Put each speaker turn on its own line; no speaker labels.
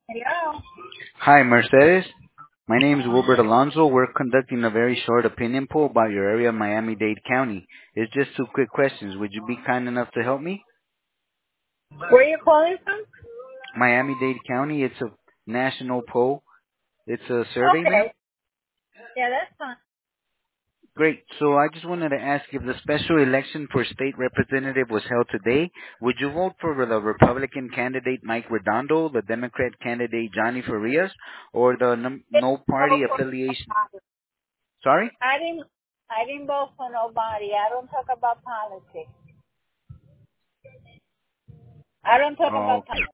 Hello.
Hi, Mercedes. My name is Wilbert Alonso. We're conducting a very short opinion poll about your area, Miami-Dade County. It's just two quick questions. Would you be kind enough to help me?
Where are you calling from?
Miami-Dade County, it's a national poll. It's a survey, ma'am.
Okay. Yeah, that's fine.
Great. So I just wanted to ask if the special election for state representative was held today, would you vote for the Republican candidate Mike Redondo, the Democrat candidate Johnny Farias, or the
Didn't
no
vote
party
for
affiliation?
nobody.
Sorry?
I didn't vote for nobody. I don't talk about politics. I don't talk
Oh,
about
okay.
politics.